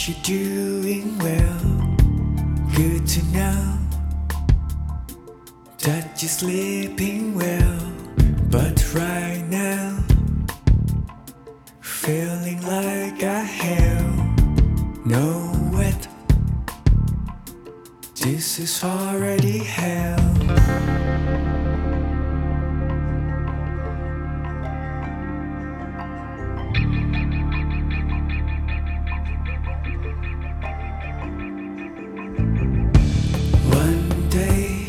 you're doing well. Good to know that you're sleeping well. But right now, feeling like I have no wet. This is already hell. One day,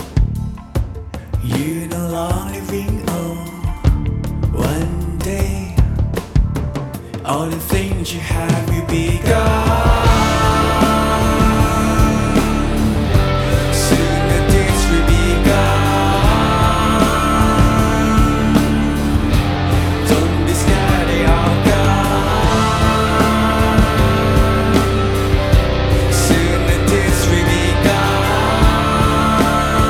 you no longer living on. One day, all the things you have will be gone. Soon this will be gone. Don't be scared, they are gone. Soon this will be gone.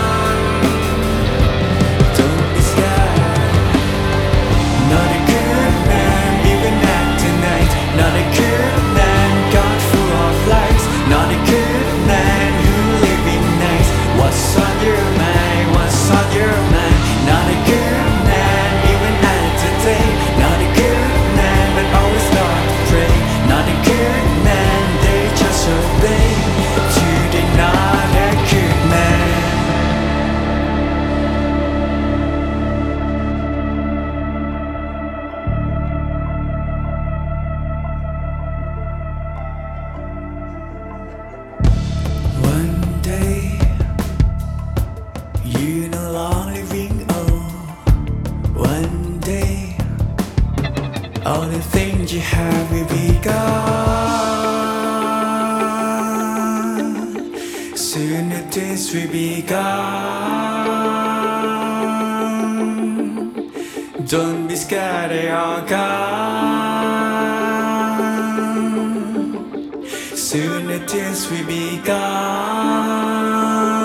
Don't be scared. Not a good man, even at tonight. Not a good man, God full of lies. Not a good man who living nice. What's on your mind? What's on your mind? Not a good man, even at today. Not a good man, but always start to pray. Not a good man, they just obey. Today, not a good man. One day, you no longer living on. One day, all the things you have will be gone. Soon this will be gone. Don't be scared, they are gone. Soon this will be gone.